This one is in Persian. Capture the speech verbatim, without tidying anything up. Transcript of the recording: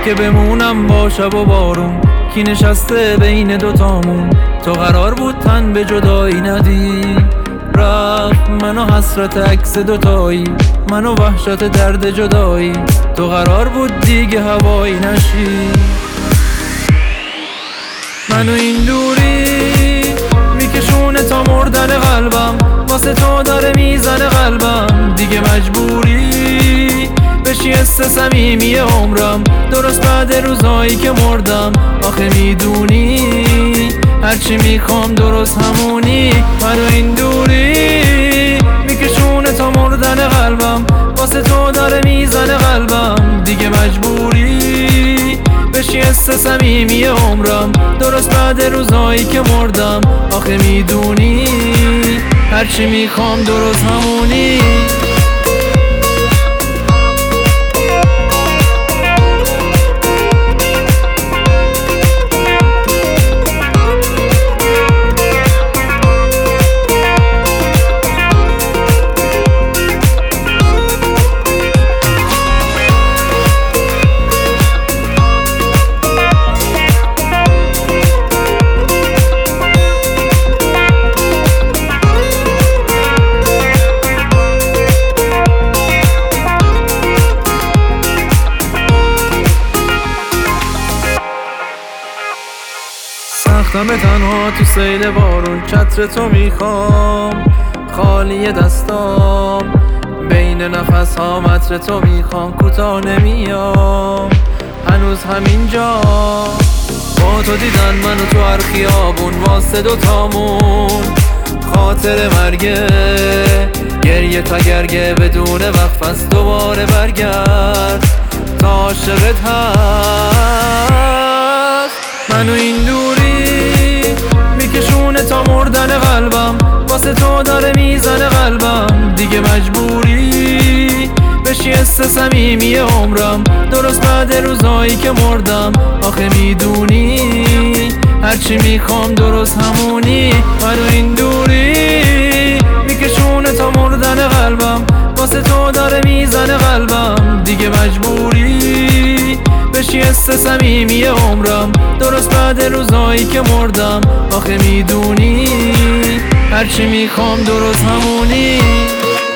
که بمونم با شب و بارون، کی نشسته بین دوتامون؟ تو قرار بود تن به جدایی ندی، رفت منو حسرت عکس دوتایی، منو وحشت درد جدایی. تو قرار بود دیگه هوایی نشی، منو این دوری میکشونه تا مردن قلبم، واسه تو داره میزنه قلبم. دیگه مجبوری بشی حس صمیمی عمرم، درست بعد روزایی که مردم. آخه میدونی هرچی میخوام درست همونی. منو این دوری میکشونه تا مردن قلبم، واسه تو داره میزنه قلبم. دیگه مجبوری بشی حس صمیمی عمرم، درست بعد روزایی که مردم. آخه میدونی هرچی میخوام درست همونی. سختم تنها تو سیل بارون، چتر تو میخوام خالی دستام، بین نفس ها متر تو میخوام، کوتاه نمیام هنوز همینجا. با تو دیدن منو تو هر خیابون، واسه دوتامون خاطر مرگه، گریه تا گرگه بدون وقف از دوباره برگرد تا عاشقت هست. منو این دوری میکشونه تا مردن قلبم، واسه تو داره میزنه قلبم. دیگه مجبوری بشی حس صمیمی عمرم، درست بعد روزایی که مردم. آخه میدونی هرچی میخوام درست همونی. منو این دوری میکشونه تا مردن قلبم، واسه تو داره میزنه قلبم. دیگه مجبوری بشی حس صمیمی عمرم، درست بعد روزایی که مردم. آخه میدونی هرچی میخوام درست همونی.